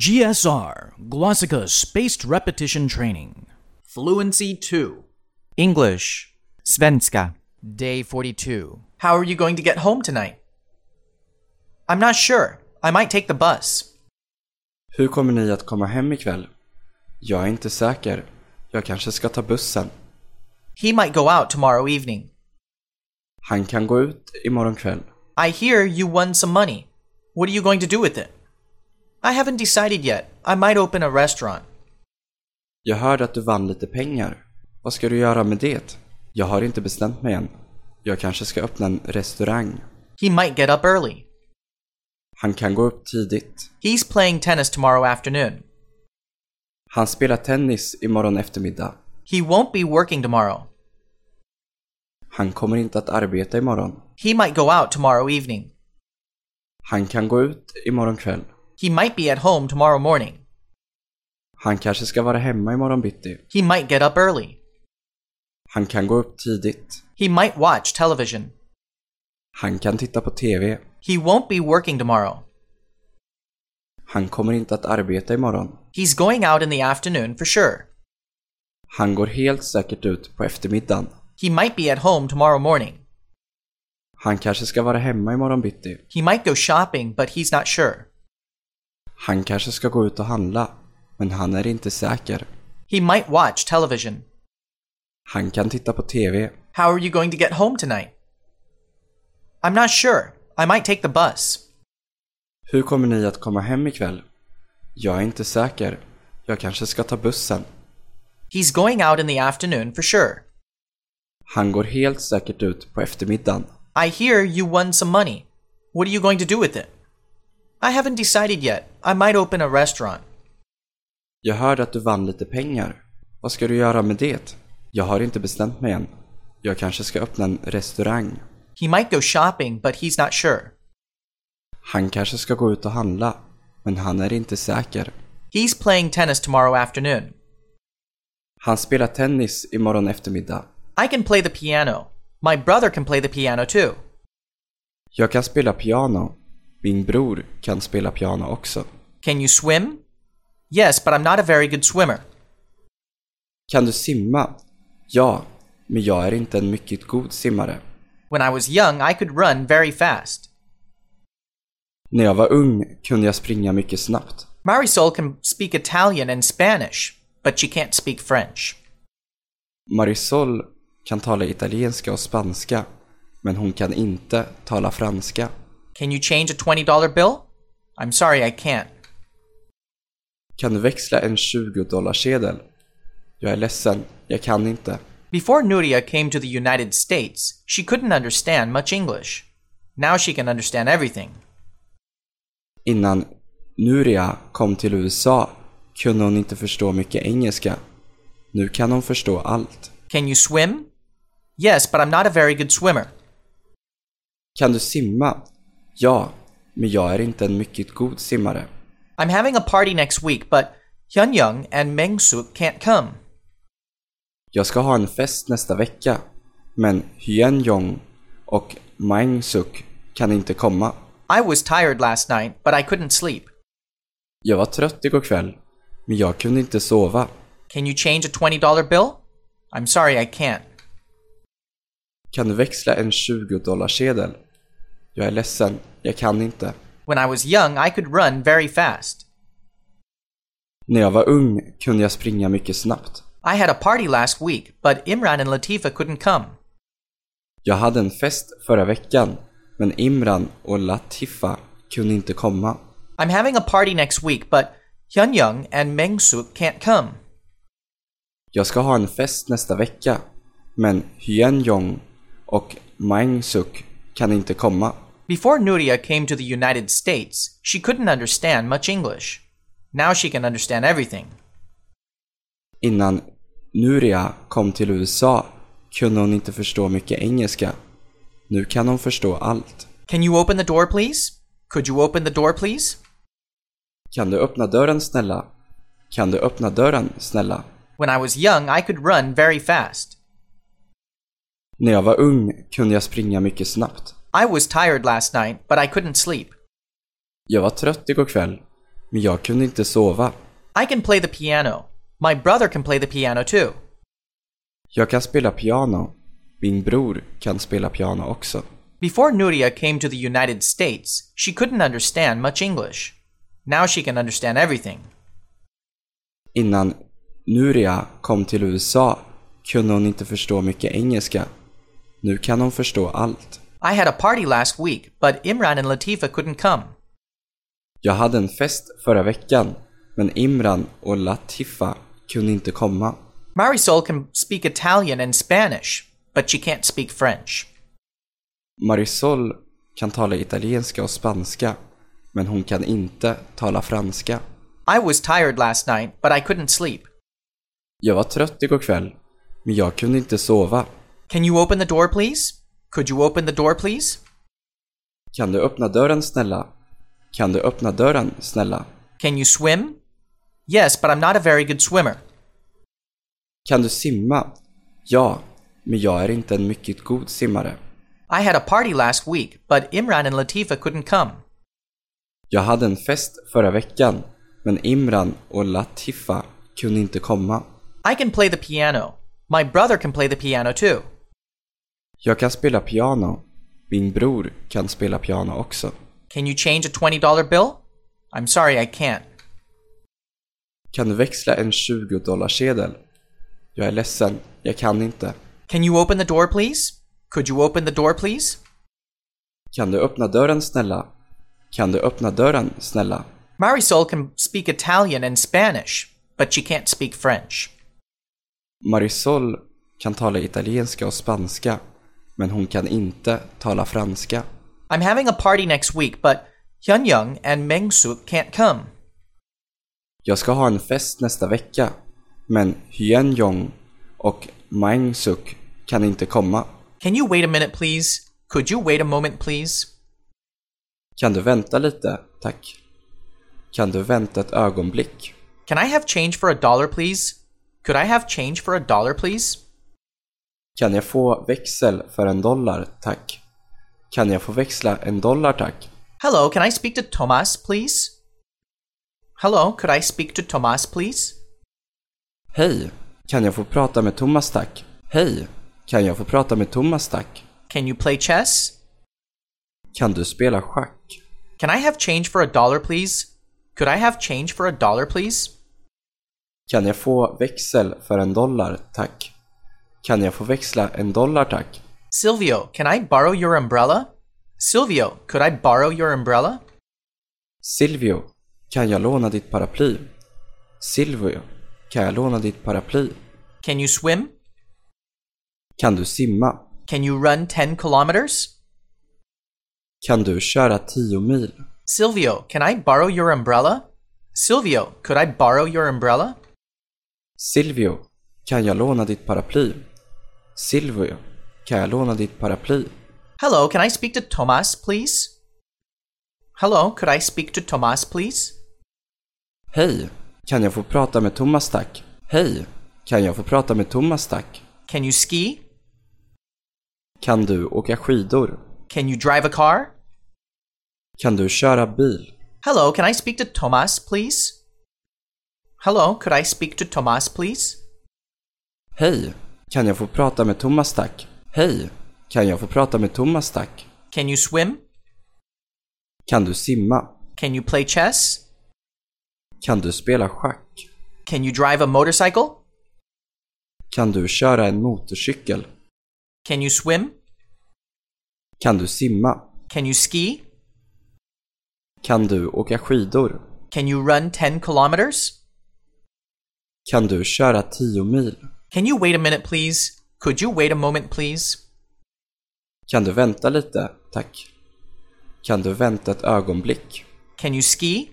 GSR, Glossika Spaced Repetition Training. Fluency 2. English. Svenska. Day 42. How are you going to get home tonight? I'm not sure. I might take the bus. Hur kommer ni att komma hem ikväll? Jag är inte säker. Jag kanske ska ta bussen. He might go out tomorrow evening. Han kan gå ut imorgon kväll. I hear you won some money. What are you going to do with it? I haven't decided yet. I might open a restaurant. Jag hörde att du vann lite pengar. Vad ska du göra med det? Jag har inte bestämt mig än. Jag kanske ska öppna en restaurang. He might get up early. Han kan gå upp tidigt. He's playing tennis tomorrow afternoon. Han spelar tennis imorgon eftermiddag. He won't be working tomorrow. Han kommer inte att arbeta imorgon. He might go out tomorrow evening. Han kan gå ut imorgon kväll. He might be at home tomorrow morning. Han kanske ska vara hemma imorgon bitti. He might get up early. Han kan gå upp tidigt. He might watch television. Han kan titta på TV. He won't be working tomorrow. Han kommer inte att arbeta imorgon. He's going out in the afternoon for sure. Han går helt säkert ut på eftermiddagen. He might be at home tomorrow morning. Han kanske ska vara hemma imorgon bitti. He might go shopping, but he's not sure. Han kanske ska gå ut och handla, men han är inte säker. He might watch television. Han kan titta på TV. How are you going to get home tonight? I'm not sure. I might take the bus. Hur kommer ni att komma hem ikväll? Jag är inte säker. Jag kanske ska ta bussen. He's going out in the afternoon for sure. Han går helt säkert ut på eftermiddagen. I hear you won some money. What are you going to do with it? I haven't decided yet. I might open a restaurant. Jag hörde att du vann lite pengar. Vad ska du göra med det? Jag har inte bestämt mig än. Jag kanske ska öppna en restaurang. He might go shopping, but he's not sure. Han kanske ska gå ut och handla, men han är inte säker. He's playing tennis tomorrow afternoon. Han spelar tennis imorgon eftermiddag. I can play the piano. My brother can play the piano too. Jag kan spela piano. Min bror kan spela piano också. Can you swim? Yes, but I'm not a very good swimmer. Kan du simma? Ja, men jag är inte en mycket god simmare. When I was young, I could run very fast. När jag var ung kunde jag springa mycket snabbt. Marisol can speak Italian and Spanish, but she can't speak French. Marisol kan tala italienska och spanska, men hon kan inte tala franska. Can you change a $20 bill? I'm sorry, I can't. Kan du växla en $20-sedel? Jag är ledsen, jag kan inte. Before Nuria came to the United States, she couldn't understand much English. Now she can understand everything. Innan Nuria kom till USA kunde hon inte förstå mycket engelska. Nu kan hon förstå allt. Can you swim? Yes, but I'm not a very good swimmer. Kan du simma? Ja, men jag är inte en mycket god simmare. I'm having a party next week, but Hyun-Young and Meng-Suk can't come. Jag ska ha en fest nästa vecka, men Hyun-Young och Meng-Suk kan inte komma. I was tired last night, but I couldn't sleep. Jag var trött igår kväll, men jag kunde inte sova. Can you change a $20 bill? I'm sorry, I can't. Kan du växla en $20-sedel? Jag är ledsen, jag kan inte. When I was young, I could run very fast. När jag var ung kunde jag springa mycket snabbt. I had a party last week, but Imran and Latifa couldn't come. Jag hade en fest förra veckan, men Imran och Latifa kunde inte komma. I'm having a party next week, but Hyun-Young and Meng-Suk can't come. Jag ska ha en fest nästa vecka, men Hyun-Young och Meng-Suk kan inte komma. Before Nuria came to the United States, she couldn't understand much English. Now she can understand everything. Innan Nuria kom till USA kunde hon inte förstå mycket engelska. Nu kan hon förstå allt. Can you open the door, please? Could you open the door, please? Kan du öppna dörren, snälla? Kan du öppna dörren, snälla? When I was young, I could run very fast. När jag var ung kunde jag springa mycket snabbt. I was tired last night, but I couldn't sleep. Jag var trött igår kväll, Men jag kunde inte sova. I can play the piano. My brother can play the piano too. Jag kan spela piano. Min bror kan spela piano också. Before Nuria came to the United States, she couldn't understand much English. Now she can understand everything. Innan Nuria kom till USA kunde hon inte förstå mycket engelska. Nu kan hon förstå allt. I had a party last week, but Imran and Latifa couldn't come. Jag hade en fest förra veckan, men Imran och Latifa kunde inte komma. Marisol can speak Italian and Spanish, but she can't speak French. Marisol kan tala italienska och spanska, men hon kan inte tala franska. I was tired last night, but I couldn't sleep. Jag var trött igår kväll, men jag kunde inte sova. Can you open the door, please? Could you open the door, please? Kan du öppna dörren, snälla? Kan du öppna dörren, snälla? Can you swim? Yes, but I'm not a very good swimmer. Kan du simma? Ja, men jag är inte en mycket god simmare. I had a party last week, but Imran and Latifa couldn't come. Jag hade en fest förra veckan, men Imran och Latifa kunde inte komma. I can play the piano. My brother can play the piano too. Jag kan spela piano. Min bror kan spela piano också. Can you change a $20 bill? I'm sorry, I can't. Kan du växla en $20-sedel? Jag är ledsen, jag kan inte. Can you open the door, please? Could you open the door, please? Kan du öppna dörren, snälla? Kan du öppna dörren, snälla? Marisol can speak Italian and Spanish, but she can't speak French. Marisol kan tala italienska och spanska, men hon kan inte tala franska. I'm having a party next week, but Hyunyoung and Mengsuk can't come. Jag ska ha en fest nästa vecka, men Hyunyoung och Mengsuk kan inte komma. Can you wait a minute, please? Could you wait a moment, please? Kan du vänta lite, tack? Kan du vänta ett ögonblick? Can I have change for $1, please? Could I have change for $1, please? Kan jag få växel för $1, tack? Kan jag få växla $1, tack? Hello, can I speak to Tomas, please? Hello, could I speak to Tomas, please? Hej, kan jag få prata med Thomas, tack? Hej, kan jag få prata med Thomas, tack? Can you play chess? Kan du spela schack? Can I have change for $1, please? Could I have change for $1, please? Kan jag få växel för $1, tack? Kan jag få växla $1, tack? Silvio, can I borrow your umbrella? Silvio, could I borrow your umbrella? Silvio, kan jag låna ditt paraply? Silvio, kan jag låna ditt paraply? Can you swim? Kan du simma? Can you run 10 kilometers? Kan du köra 10 mil? Silvio, can I borrow your umbrella? Silvio, could I borrow your umbrella? Silvio, kan jag låna ditt paraply? Silvio, kan jag låna ditt paraply? Hello, can I speak to Tomas, please? Hello, could I speak to Tomas, please? Hej, kan jag få prata med Thomas, tack? Hej, kan jag få prata med Thomas, tack? Can you ski? Kan du åka skidor? Can you drive a car? Kan du köra bil? Hello, can I speak to Tomas, please? Hello, could I speak to Tomas, please? Hej, kan jag få prata med Thomas, tack? Hej, kan jag få prata med Thomas, tack? Can you swim? Kan du simma? Can you play chess? Kan du spela schack? Can you drive a motorcycle? Kan du köra en motorcykel? Can you swim? Kan du simma? Can you ski? Kan du åka skidor? Can you run 10 kilometers? Kan du köra 10 mil? Can you wait a minute, please? Could you wait a moment, please? Kan du vänta lite, tack? Kan du vänta ett ögonblick? Can you ski?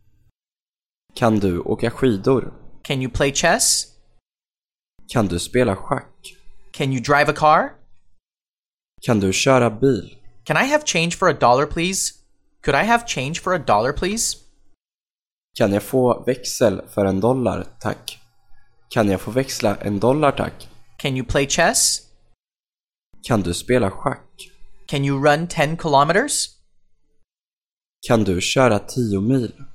Kan du åka skidor? Can you play chess? Kan du spela schack? Can you drive a car? Kan du köra bil? Can I have change for $1, please? Could I have change for $1, please? Kan jag få växel för $1, tack? Kan jag få växla $1, tack? Can you play chess? Kan du spela schack? Can you run 10 kilometers? Kan du köra 10 mil?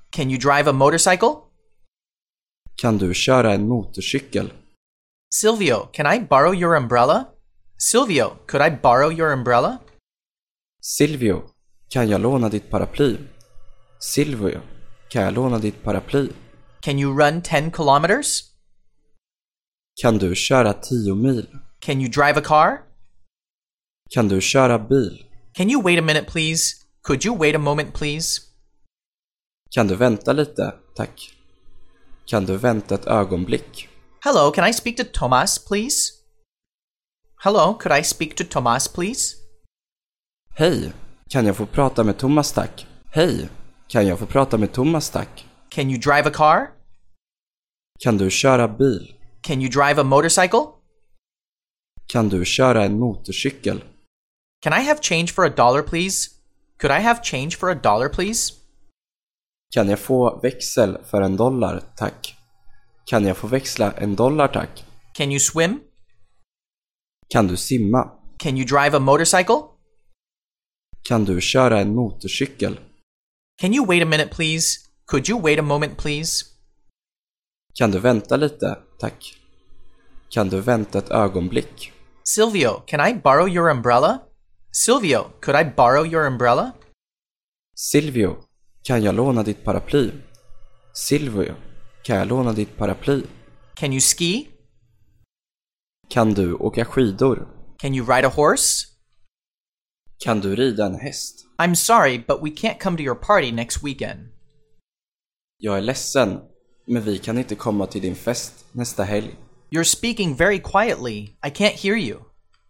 Can you drive a motorcycle? Kan du köra en motorcykel? Silvio, can I borrow your umbrella? Silvio, could I borrow your umbrella? Silvio, kan jag låna ditt paraply? Silvio, kan jag låna ditt paraply? Can you run 10 kilometers? Kan du köra 10 mil? Can you drive a car? Kan du köra bil? Can you wait a minute, please? Could you wait a moment, please? Kan du vänta lite, tack? Kan du vänta ett ögonblick? Hello, can I speak to Tomas, please? Hello, could I speak to Tomas, please? Hej, kan jag få prata med Thomas, tack? Hej, kan jag få prata med Thomas, tack? Can you drive a car? Kan du köra bil? Can you drive a motorcycle? Kan du köra en motorcykel? Can I have change for $1, please? Could I have change for $1, please? Kan jag få växel för $1, tack? Kan jag få växla $1, tack? Can you swim? Kan du simma? Can you drive a motorcycle? Kan du köra en motorcykel? Can you wait a minute, please? Could you wait a moment, please? Kan du vänta lite, tack? Kan du vänta ett ögonblick? Silvio, can I borrow your umbrella? Silvio, could I borrow your umbrella? Silvio, kan jag låna ditt paraply? Silvio, kan jag låna ditt paraply? Can you ski? Kan du åka skidor? Can you ride a horse? Kan du rida en häst? I'm sorry, but we can't come to your party next weekend. Jag är ledsen, men vi kan inte komma till din fest nästa helg. You're speaking very quietly. I can't hear you.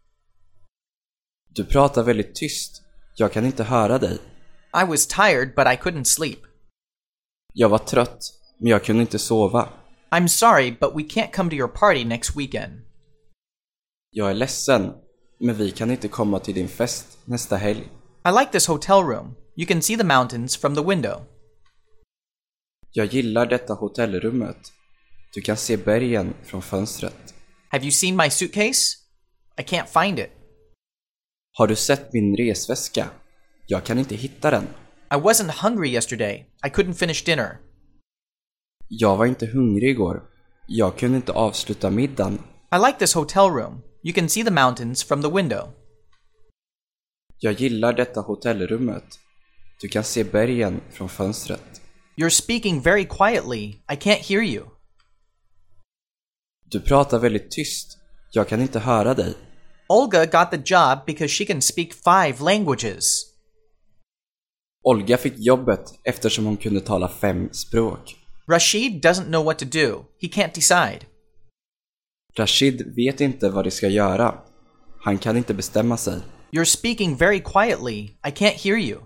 Du pratar väldigt tyst. Jag kan inte höra dig. I was tired, but I couldn't sleep. Jag var trött, men jag kunde inte sova. I'm sorry, but we can't come to your party next weekend. Jag är ledsen, men vi kan inte komma till din fest nästa helg. I like this hotel room. You can see the mountains from the window. Jag gillar detta hotellrummet. Du kan se bergen från fönstret. Have you seen my suitcase? I can't find it. Har du sett min resväska? Jag kan inte hitta den. I wasn't hungry yesterday. I couldn't finish dinner. Jag var inte hungrig igår. Jag kunde inte avsluta middagen. I like this hotel room. You can see the mountains from the window. Jag gillar detta hotellrummet. Du kan se bergen från fönstret. You're speaking very quietly. I can't hear you. Du pratar väldigt tyst. Jag kan inte höra dig. Olga got the job because she can speak 5 languages. Olga fick jobbet eftersom hon kunde tala 5 språk. Rashid doesn't know what to do. He can't decide. Rashid vet inte vad de ska göra. Han kan inte bestämma sig. You're speaking very quietly. I can't hear you.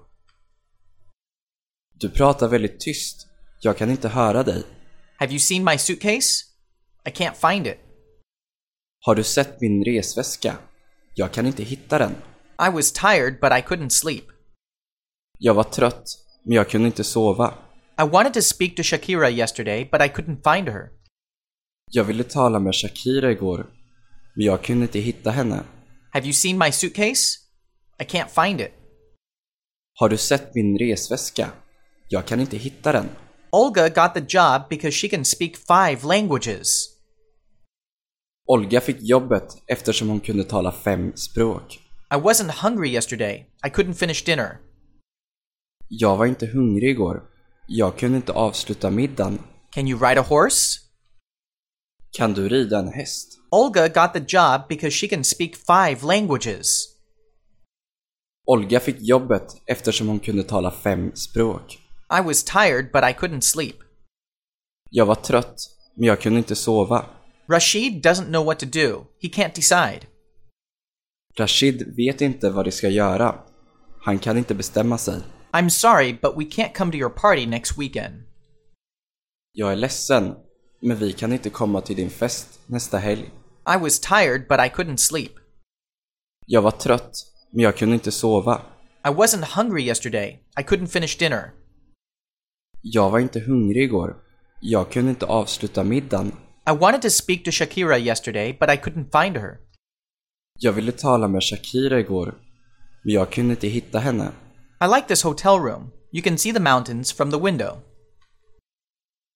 Du pratar väldigt tyst. Jag kan inte höra dig. Have you seen my suitcase? I can't find it. Har du sett min resväska? Jag kan inte hitta den. I was tired, but I couldn't sleep. Jag var trött, men jag kunde inte sova. I wanted to speak to Shakira yesterday, but I couldn't find her. Jag ville tala med Shakira igår, men jag kunde inte hitta henne. Have you seen my suitcase? I can't find it. Har du sett min resväska? Jag kan inte hitta den. Olga got the job because she can speak 5 languages. Olga fick jobbet eftersom hon kunde tala 5 språk. I wasn't hungry yesterday. I couldn't finish dinner. Jag var inte hungrig igår. Jag kunde inte avsluta middagen. Can you ride a horse? Kan du rida en häst? Olga got the job because she can speak 5 languages. Olga fick jobbet eftersom hon kunde tala 5 språk. I was tired, but I couldn't sleep. Jag var trött, men jag kunde inte sova. Rashid doesn't know what to do. He can't decide. Rashid vet inte vad de ska göra. Han kan inte bestämma sig. I'm sorry, but we can't come to your party next weekend. Jag är ledsen, men vi kan inte komma till din fest nästa helg. I was tired, but I couldn't sleep. Jag var trött, men jag kunde inte sova. I wasn't hungry yesterday. I couldn't finish dinner. Jag var inte hungrig igår. Jag kunde inte avsluta middagen. I wanted to speak to Shakira yesterday, but I couldn't find her. Jag ville tala med Shakira igår, men jag kunde inte hitta henne. I like this hotel room. You can see the mountains from the window.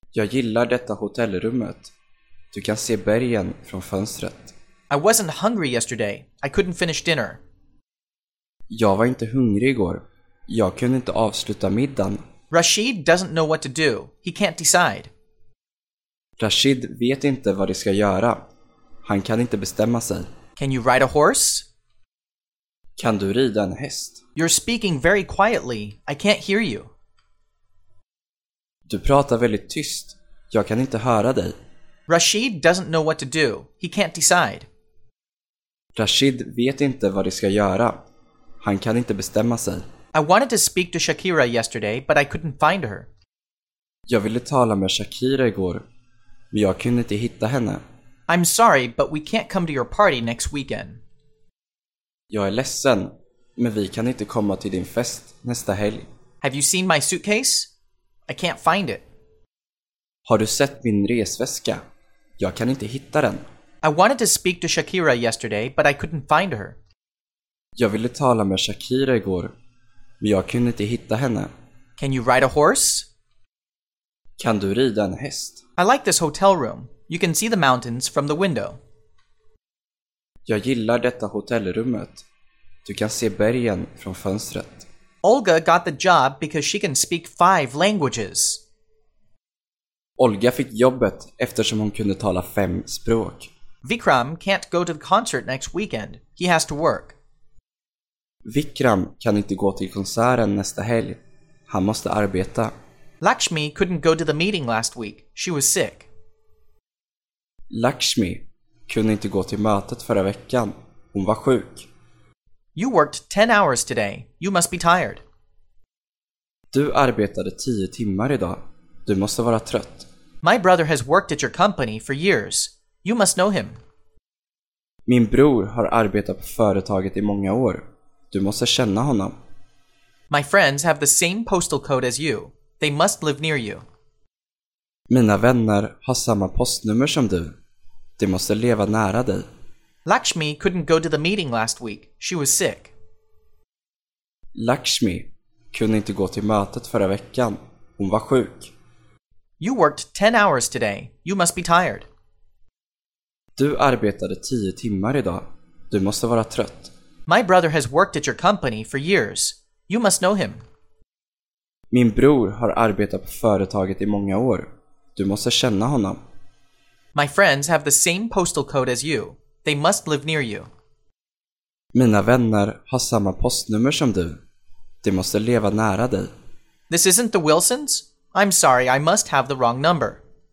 Jag gillar detta hotellrummet. Du kan se bergen från fönstret. I wasn't hungry yesterday. I couldn't finish dinner. Jag var inte hungrig igår. Jag kunde inte avsluta middagen. Rashid doesn't know what to do. He can't decide. Rashid vet inte vad de ska göra. Han kan inte bestämma sig. Can you ride a horse? Kan du rida en häst? You're speaking very quietly. I can't hear you. Du pratar väldigt tyst. Jag kan inte höra dig. Rashid doesn't know what to do. He can't decide. Rashid vet inte vad de ska göra. Han kan inte bestämma sig. I wanted to speak to Shakira yesterday, but I couldn't find her. Jag ville tala med Shakira igår, men jag kunde inte hitta henne. I'm sorry, but we can't come to your party next weekend. Jag är ledsen, men vi kan inte komma till din fest nästa helg. Have you seen my suitcase? I can't find it. Har du sett min resväska? Jag kan inte hitta den. I wanted to speak to Shakira yesterday, but I couldn't find her. Jag ville tala med Shakira igår, men jag kunde inte hitta henne. Can you ride a horse? Kan du rida en häst? I like this hotel room. You can see the mountains from the window. Jag gillar detta hotellrummet. Du kan se bergen från fönstret. Olga got the job because she can speak 5 languages. Olga fick jobbet eftersom hon kunde tala 5 språk. Vikram can't go to the concert next weekend. He has to work. Vikram kan inte gå till konserten nästa helg. Han måste arbeta. Lakshmi couldn't go to the meeting last week. She was sick. Lakshmi kunde inte gå till mötet förra veckan. Hon var sjuk. You worked 10 hours today. You must be tired. Du arbetade 10 timmar idag. Du måste vara trött. My brother has worked at your company for years. You must know him. Min bror har arbetat på företaget i många år. Du måste känna honom. My friends have the same postal code as you. They must live near you. Mina vänner har samma postnummer som du. De måste leva nära dig. Lakshmi couldn't go to the meeting last week. She was sick. Lakshmi kunde inte gå till mötet förra veckan. Hon var sjuk. You worked 10 hours today. You must be tired. Du arbetade 10 timmar idag. Du måste vara trött. My brother has worked at your company for years. You must know him. Min bror har arbetat på företaget i många år. Du måste känna honom. My friends have the same postal code as you. They must live near you. Mina vänner har samma postnummer som du. De måste leva nära dig. This isn't the Wilsons? I'm sorry, I must have the wrong number.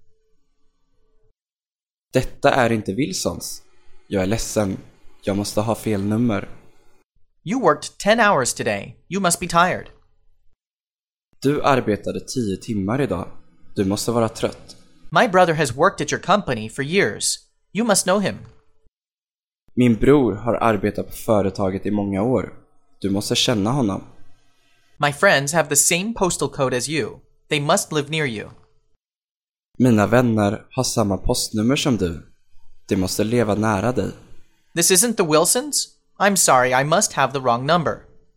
Detta är inte Wilsons. Jag är ledsen. Jag måste ha fel nummer. You worked 10 hours today. You must be tired. Du arbetade 10 timmar idag. Du måste vara trött. My brother has worked at your company for years. You must know him. Min bror har arbetat på företaget i många år. Du måste känna honom. My friends have the same postal code as you. They must live near you. Mina vänner har samma postnummer som du. De måste leva nära dig. This isn't the Wilsons? I'm sorry, I must have the wrong number.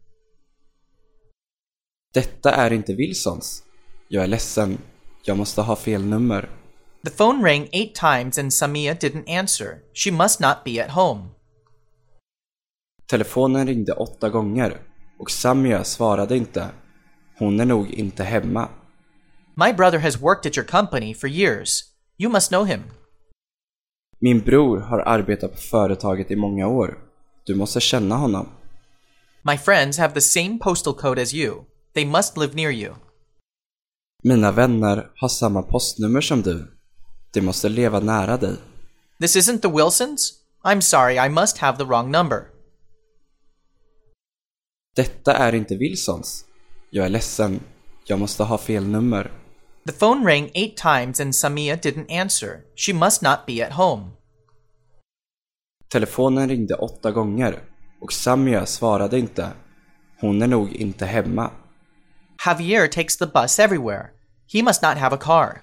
Detta är inte Wilsons. Jag är ledsen. Jag måste ha fel nummer. The phone rang 8 times and Samia didn't answer. She must not be at home. Telefonen ringde 8 gånger och Samia svarade inte. Hon är nog inte hemma. My brother has worked at your company for years. You must know him. Min bror har arbetat på företaget i många år. Du måste känna honom. My friends have the same postal code as you. They must live near you. Mina vänner har samma postnummer som du. De måste leva nära dig. This isn't the Wilsons? I'm sorry, I must have the wrong number. Detta är inte Wilsons. Jag är ledsen. Jag måste ha fel nummer. The phone rang 8 times and Samia didn't answer. She must not be at home. Telefonen ringde 8 gånger och Samia svarade inte. Hon är nog inte hemma. Javier takes the bus everywhere. He must not have a car.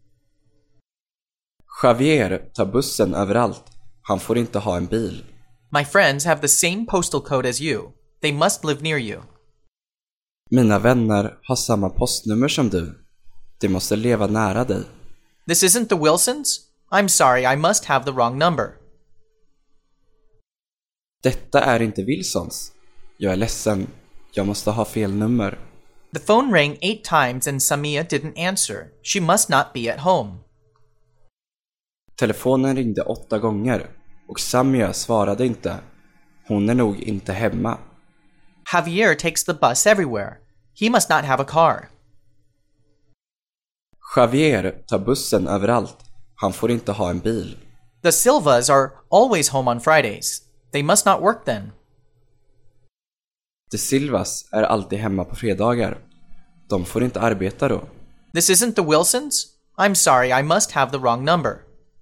Javier tar bussen överallt. Han får inte ha en bil. My friends have the same postal code as you. They must live near you. Mina vänner har samma postnummer som du. De måste leva nära dig. This isn't the Wilsons? I'm sorry, I must have the wrong number. Detta är inte Wilsons. Jag är ledsen. Jag måste ha fel nummer. The phone rang 8 times and Samia didn't answer. She must not be at home. Telefonen ringde 8 gånger och Samia svarade inte. Hon är nog inte hemma. Javier takes the bus everywhere. He must not have a car. Javier tar bussen överallt. Han får inte ha en bil. The Silvas are always home on Fridays. They must not work then. De Silvas är alltid hemma på fredagar. De får inte arbeta då. This isn't the Wilsons? I'm sorry, I must have the wrong number.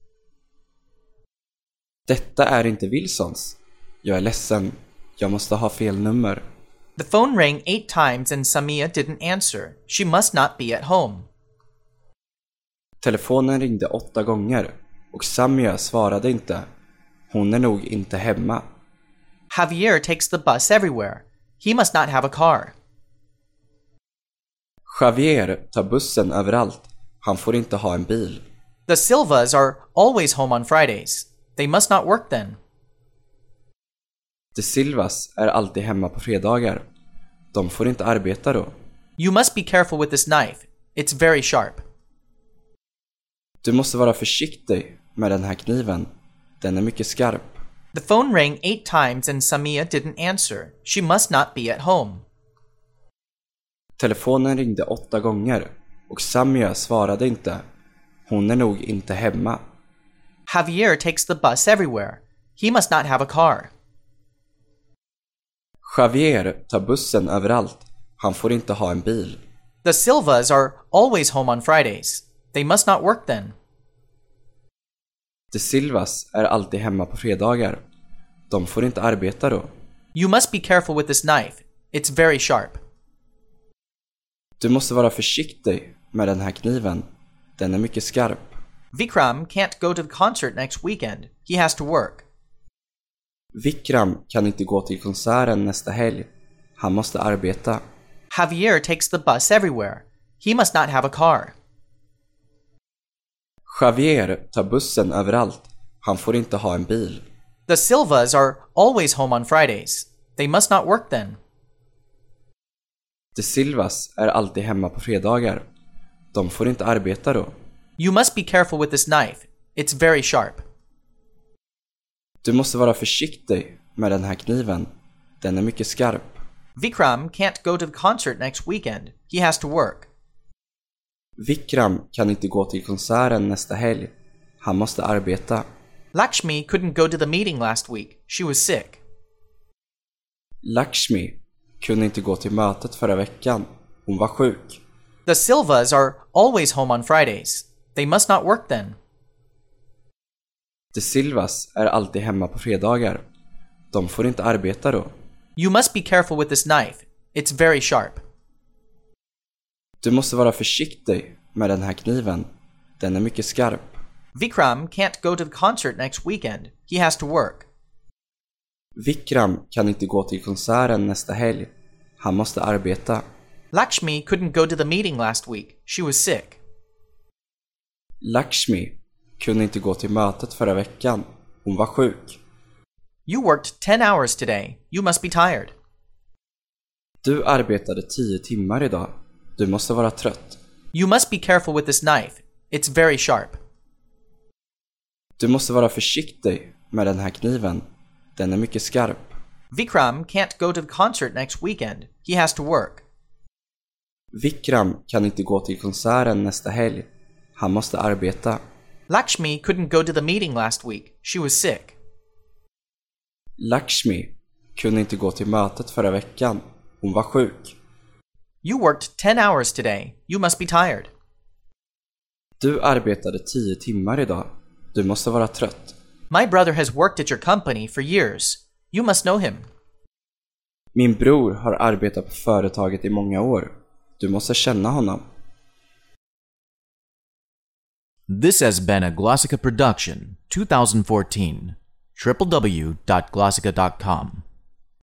Detta är inte Wilsons. Jag är ledsen. Jag måste ha fel nummer. The phone rang 8 times and Samia didn't answer. She must not be at home. Telefonen ringde 8 gånger och Samia svarade inte. Hon är nog inte hemma. Javier takes the bus everywhere. He must not have a car. Javier tar bussen överallt. Han får inte ha en bil. The Silvas are always home on Fridays. They must not work then. De Silvas är alltid hemma på fredagar. De får inte arbeta då. You must be careful with this knife. It's very sharp. Du måste vara försiktig med den här kniven. Den är mycket skarp. The phone rang 8 times and Samia didn't answer. She must not be at home. Telefonen ringde 8 gånger och Samia svarade inte. Hon är nog inte hemma. Javier takes the bus everywhere. He must not have a car. Javier tar bussen överallt. Han får inte ha en bil. The Silvas are always home on Fridays. They must not work then. De Silvas är alltid hemma på fredagar. De får inte arbeta då. You must be careful with this knife. It's very sharp. Du måste vara försiktig med den här kniven. Den är mycket skarp. Vikram can't go to the concert next weekend. He has to work. Vikram kan inte gå till konserten nästa helg. Han måste arbeta. Javier takes the bus everywhere. He must not have a car. Javier tar bussen överallt. Han får inte ha en bil. The Silvas are always home on Fridays. They must not work then. De Silvas är alltid hemma på fredagar. De får inte arbeta då. You must be careful with this knife. It's very sharp. Du måste vara försiktig med den här kniven. Den är mycket skarp. Vikram can't go to the concert next weekend. He has to work. Vikram kan inte gå till konserten nästa helg. Han måste arbeta. Lakshmi couldn't go to the meeting last week. She was sick. Lakshmi kunde inte gå till mötet förra veckan. Hon var sjuk. The Silvas are always home on Fridays. They must not work then. De Silvas är alltid hemma på fredagar. De får inte arbeta då. You must be careful with this knife. It's very sharp. Du måste vara försiktig med den här kniven. Den är mycket skarp. Vikram can't go to the concert next weekend. He has to work. Vikram kan inte gå till konserten nästa helg. Han måste arbeta. Lakshmi couldn't go to the meeting last week. She was sick. Lakshmi kunde inte gå till mötet förra veckan. Hon var sjuk. You worked 10 hours today. You must be tired. Du arbetade 10 timmar idag. Du måste vara trött. You must be careful with this knife. It's very sharp. Du måste vara försiktig med den här kniven. Den är mycket skarp. Vikram can't go to the concert next weekend. He has to work. Vikram kan inte gå till konserten nästa helg. Han måste arbeta. Lakshmi couldn't go to the meeting last week. She was sick. Lakshmi kunde inte gå till mötet förra veckan. Hon var sjuk. You worked 10 hours today. You must be tired. Du arbetade 10 timmar idag. Du måste vara trött. My brother has worked at your company for years. You must know him. Min bror har arbetat på företaget i många år. Du måste känna honom. This has been a Glossica production, 2014. www.glossica.com